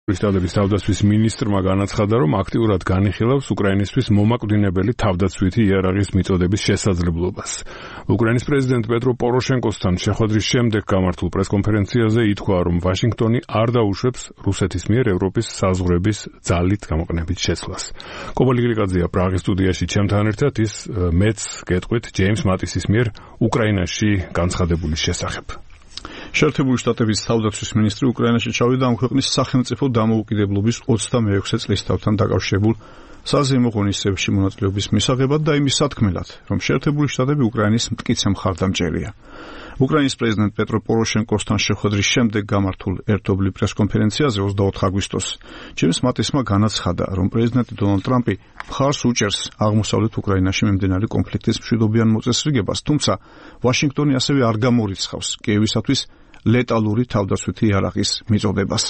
შტატების თავდაცვის მინისტრმა განაცხადა, რომ აქტიურად განიხილავს უკრაინისთვის მომაკვდინებელი თავდაცვითი იარაღის მიწოდების შესაძლებლობას. უკრაინის პრეზიდენტ პეტრო პოროშენკოსთან შეხვედრის შემდეგ გამართულ პრესკონფერენციაზე ითქვა, რომ ვაშინგტონი არ დაუშვებს რუსეთის მიერ ევროპის საზღვრების ძალით გამოყენებით შეცვლას. კობალი გრიგაძეა პრაღის სტუდიაში ჩემთან ერთად, ის მეც გეტყვით ჯეიმს მატისის მიერ უკრაინაში განცხადებული შესახებ. შეერთებული შტატების თავდაცვის მინისტრი უკრაინაში ჩავიდა ამ ქვეყნის სახელმწიფო დამოუკიდებლობის 26 წლისთავთან დაკავშირებულ საზეიმო ღონისძიებაში მონაწილეობის მისაღებად და იმის სათქმელად, რომ შეერთებული შტატები უკრაინის მტკიცე მხარდამჭერია. უკრაინის პრეზიდენტ პეტრო პოროშენკოსთან შეხვედრის შემდეგ გამართულ ერთობლივ პრესკონფერენციაზე 24 აგვისტოს ჯეიმს მატისმა განაცხადა, რომ პრეზიდენტი დონალდ ტრამპი მხარს უჭერს აღმოსავლეთ უკრაინაში მიმდინარე კონფლიქტის მშვიდობიან მოწესრიგებას, თუმცა ვაშინგტონი ასევე არ გამორიცხავს კიევისათვის ლეტალური თავდაცვითი იარაღის მიწოდებას.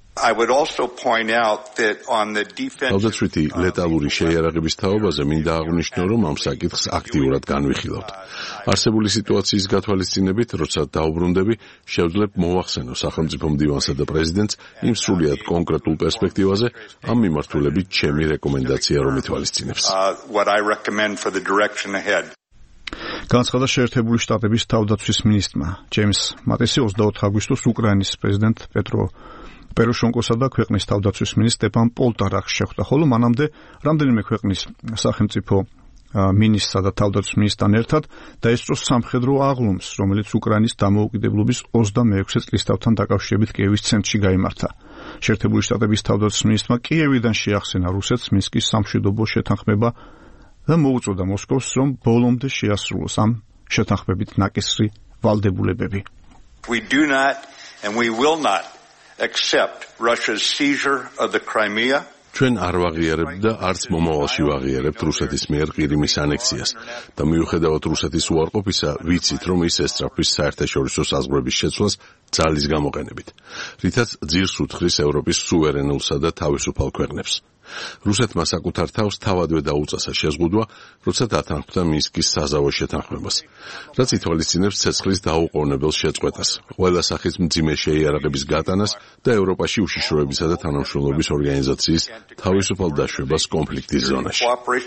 თავდაცვითი ლეტალური შეიარაღების თაობაზე მინდა აღვნიშნო, რომ ამ საკითხს აქტიურად განვიხილავთ. არსებული სიტუაციის გათვალისწინებით, როცა დაუბრუნდები, შევძლებ მოვახსენო სახელმწიფო მდივანსა და პრეზიდენტს იმ სრულიად კონკრეტულ პერსპექტივაზე, ამ მიმართულებით ჩემი რეკომენდაცია რომ ითვალისწინებს. განაცხადა შეერთებული შტატების თავდაცვის მინისტრმა ჯეიმს მატისი 24 აგვისტოს უკრაინის პრეზიდენტ პეტრო პოროშენკოსა და ქვეყნის თავდაცვის მინისტრ სტეპან პოლტარაკს შეხვდა, ხოლო მანამდე რამდენიმე ქვეყნის სახელმწიფო მინისტრსა და თავდაცვის მინისტრთან ერთად დაესწრო სამხედრო აღლუმს, რომელიც უკრაინის დამოუკიდებლობის 26 წლისთავთან დაკავშირებით კიევის ცენტრში გაიმართა. შეერთებული შტატების თავდაცვის მინისტრმა კიევიდან შეახსენა რუსეთს მინსკის სამშვიდობო შეთანხმება და მოუწოდა მოსკოვს, რომ ბოლომდე შეასრულოს ამ შეთანხმებით ნაკისრი ვალდებულებები. We do not and we will not accept Russia's seizure of the Crimea. ჩვენ არ ვაღიარებთ და არც მომავალში ვაღიარებთ რუსეთის მიერ ყირიმის ანექსიას და მიუხედავად რუსეთის უარყოფისა, ვიცით, რომ ის ესწრაფვის საერთაშორისო საზღვრების შეცვლას ძალის გამოყენებით, რითაც ძირს უთხრის ევროპის სუვერენულსა და თავისუფალ ქვეყნებს. რუსეთმა საკუთარ თავს თავადვე დაუწესა შეზღუდვა, როცა დათანხმდა მინსკის საზავო შეთანხმებას, რაც ითვალისწინებს ცეცხლის დაუყოვნებელ შეწყვეტას, ყველა სახის მძიმე შეიარაღების გატანას და ევროპაში უშიშროებისა და თანამშრომლობის ორგანიზაციის თავისუფალ დაშვებას კონფლიქტის ზონაში.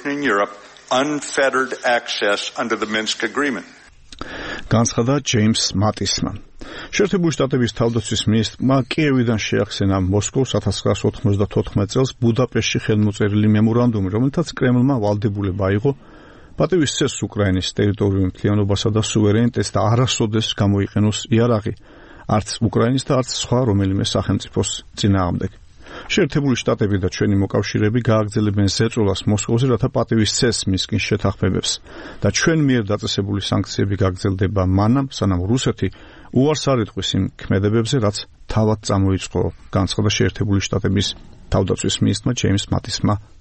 განაცხადა ჯეიმს მატისმა. შეერთებული შტატების თავდაცვის მინისტრმა კიევიდან შეახსენა მოსკოვს 1994 წელს ბუდაპეშტში ხელმოწერილი მემორანდუმი, რომელთაც კრემლმა ვალდებულება აიღო პატივის წესს უკრაინის ტერიტორიულ მთლიანობასა და სუვერენიტეტს და არასოდეს გამოიყენოს იარაღი არც უკრაინის და არც სხვა რომელიმე სახელმწიფოს წინააღმდეგ. შეერთებული შტატები და ჩვენი მოკავშირეები გააგრძელებენ ზეწოლას მოსკოვზე, რათა პატივის წესს მისკის შეთანხმებებს და ჩვენ მიერ დაწესებული სანქციები გაგრძელდება მანამ, სანამ რუსეთი უარს არ იტყვის იმ ქმედებებზე, რაც თავად წამოიწყო, განაცხადა შეერთებული შტატების თავდაცვის მინისტრმა ჯეიმს მატისმა